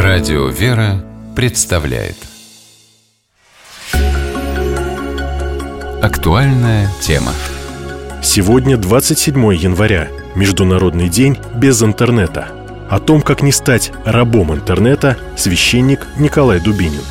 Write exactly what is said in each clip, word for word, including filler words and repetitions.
Радио «Вера» представляет актуальная тема. Сегодня двадцать седьмое января, Международный день без интернета. О том, как не стать рабом интернета, священник Николай Дубинин.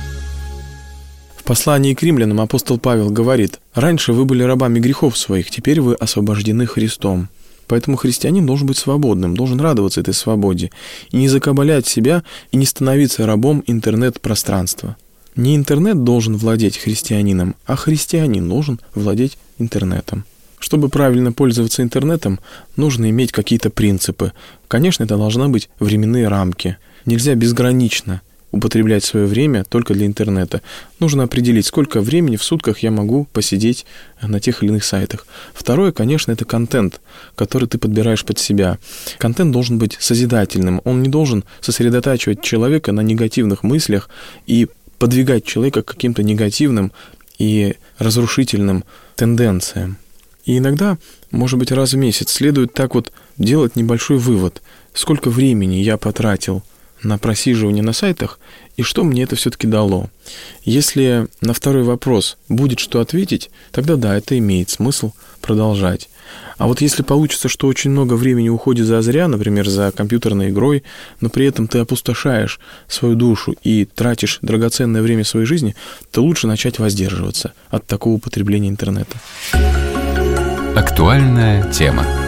В послании к римлянам апостол Павел говорит: «Раньше вы были рабами грехов своих, теперь вы освобождены Христом». Поэтому христианин должен быть свободным, должен радоваться этой свободе и не закабалять себя и не становиться рабом интернет-пространства. Не интернет должен владеть христианином, а христианин должен владеть интернетом. Чтобы правильно пользоваться интернетом, нужно иметь какие-то принципы. Конечно, это должны быть временные рамки. Нельзя безгранично употреблять свое время только для интернета. Нужно определить, сколько времени в сутках я могу посидеть на тех или иных сайтах. Второе, конечно, это контент, который ты подбираешь под себя. Контент должен быть созидательным. Он не должен сосредотачивать человека на негативных мыслях и подвигать человека к каким-то негативным и разрушительным тенденциям. И иногда, может быть, раз в месяц следует так вот делать небольшой вывод, сколько времени я потратил на просиживание на сайтах и что мне это все-таки дало. Если на второй вопрос будет что ответить, тогда да, это имеет смысл продолжать. А вот если получится, что очень много времени уходит зазря, например, за компьютерной игрой, но при этом ты опустошаешь свою душу и тратишь драгоценное время своей жизни, то лучше начать воздерживаться от такого употребления интернета. Актуальная тема.